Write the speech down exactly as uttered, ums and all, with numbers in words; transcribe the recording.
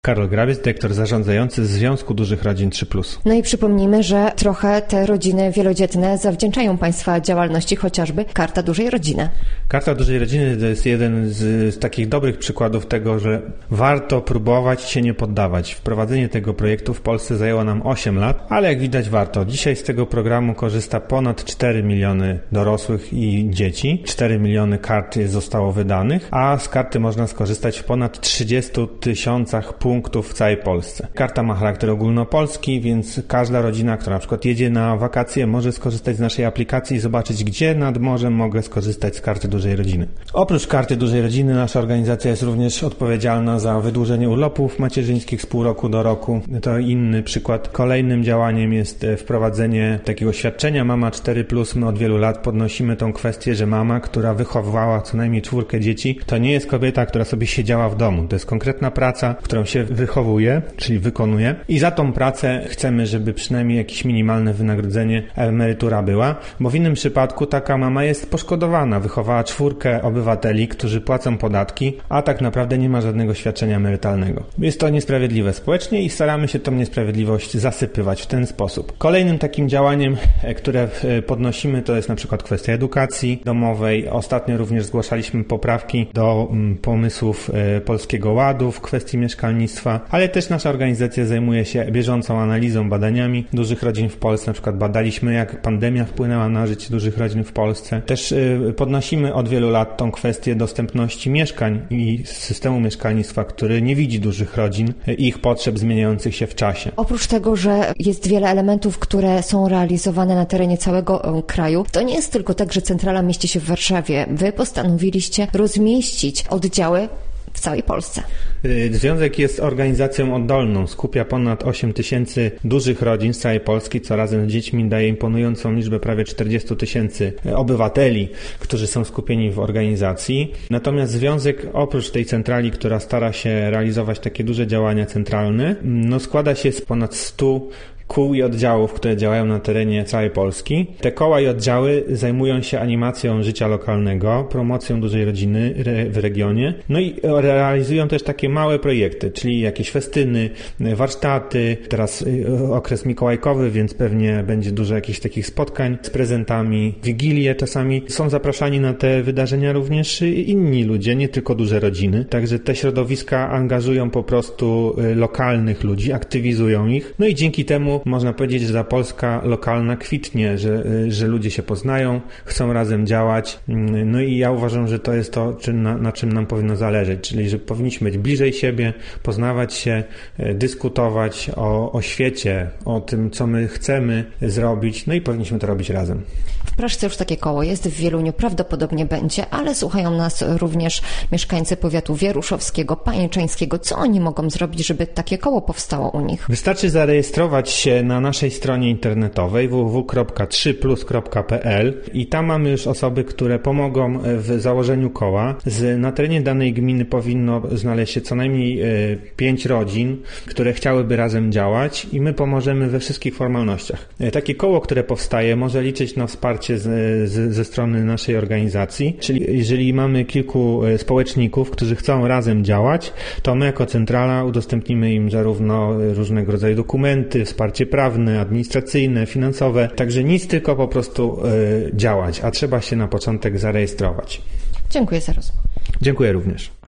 Karol Grabiec, dyrektor zarządzający Związku Dużych Rodzin trzy plus. No i przypomnijmy, że trochę te rodziny wielodzietne zawdzięczają Państwa działalności, chociażby Karta Dużej Rodziny. Karta Dużej Rodziny to jest jeden z, z takich dobrych przykładów tego, że warto próbować się nie poddawać. Wprowadzenie tego projektu w Polsce zajęło nam osiem lat, ale jak widać warto. Dzisiaj z tego programu korzysta ponad cztery miliony dorosłych i dzieci. cztery miliony kart zostało wydanych, a z karty można skorzystać w ponad trzydziestu tysiącach punktów w całej Polsce. Karta ma charakter ogólnopolski, więc każda rodzina, która na przykład jedzie na wakacje, może skorzystać z naszej aplikacji i zobaczyć, gdzie nad morzem mogę skorzystać z Karty Dużej Rodziny. Oprócz Karty Dużej Rodziny nasza organizacja jest również odpowiedzialna za wydłużenie urlopów macierzyńskich z pół roku do roku. To inny przykład. Kolejnym działaniem jest wprowadzenie takiego świadczenia Mama cztery plus. My od wielu lat podnosimy tą kwestię, że mama, która wychowywała co najmniej czwórkę dzieci, to nie jest kobieta, która sobie siedziała w domu. To jest konkretna praca, którą się wychowuje, czyli wykonuje i za tą pracę chcemy, żeby przynajmniej jakieś minimalne wynagrodzenie, emerytura była, bo w innym przypadku taka mama jest poszkodowana, wychowała czwórkę obywateli, którzy płacą podatki, a tak naprawdę nie ma żadnego świadczenia emerytalnego. Jest to niesprawiedliwe społecznie i staramy się tą niesprawiedliwość zasypywać w ten sposób. Kolejnym takim działaniem, które podnosimy, to jest na przykład kwestia edukacji domowej. Ostatnio również zgłaszaliśmy poprawki do pomysłów Polskiego Ładu w kwestii mieszkalnictwa, ale też nasza organizacja zajmuje się bieżącą analizą, badaniami dużych rodzin w Polsce. Na przykład badaliśmy, jak pandemia wpłynęła na życie dużych rodzin w Polsce. Też y, podnosimy od wielu lat tą kwestię dostępności mieszkań i systemu mieszkalnictwa, który nie widzi dużych rodzin i ich potrzeb zmieniających się w czasie. Oprócz tego, że jest wiele elementów, które są realizowane na terenie całego kraju, to nie jest tylko tak, że centrala mieści się w Warszawie. Wy postanowiliście rozmieścić oddziały w całej Polsce. Związek jest organizacją oddolną, skupia ponad osiem tysięcy dużych rodzin z całej Polski, co razem z dziećmi daje imponującą liczbę prawie czterdzieści tysięcy obywateli, którzy są skupieni w organizacji. Natomiast Związek oprócz tej centrali, która stara się realizować takie duże działania centralne, no składa się z ponad stu kół i oddziałów, które działają na terenie całej Polski. Te koła i oddziały zajmują się animacją życia lokalnego, promocją dużej rodziny w regionie, no i realizują też takie małe projekty, czyli jakieś festyny, warsztaty, teraz okres mikołajkowy, więc pewnie będzie dużo jakichś takich spotkań z prezentami, wigilie czasami. Są zapraszani na te wydarzenia również inni ludzie, nie tylko duże rodziny, także te środowiska angażują po prostu lokalnych ludzi, aktywizują ich, no i dzięki temu można powiedzieć, że ta Polska lokalna kwitnie, że, że ludzie się poznają, chcą razem działać. No i ja uważam, że to jest to, czy na, na czym nam powinno zależeć, czyli że powinniśmy być bliżej siebie, poznawać się, dyskutować o, o świecie, o tym, co my chcemy zrobić, no i powinniśmy to robić razem. W Praszce już takie koło jest, w Wieluniu prawdopodobnie będzie, ale słuchają nas również mieszkańcy powiatu wieruszowskiego, pajęczańskiego. Co oni mogą zrobić, żeby takie koło powstało u nich? Wystarczy zarejestrować się na naszej stronie internetowej w w w kropka trzy plus kropka p l i tam mamy już osoby, które pomogą w założeniu koła. Z, na terenie danej gminy powinno znaleźć się co najmniej y, pięć rodzin, które chciałyby razem działać i my pomożemy we wszystkich formalnościach. Y, takie koło, które powstaje, może liczyć na wsparcie z, z, ze strony naszej organizacji, czyli jeżeli mamy kilku y, społeczników, którzy chcą razem działać, to my jako centrala udostępnimy im zarówno różnego rodzaju dokumenty, wsparcie prawne, administracyjne, finansowe, także nic, tylko po prostu y, działać, a trzeba się na początek zarejestrować. Dziękuję za rozmowę. Dziękuję również.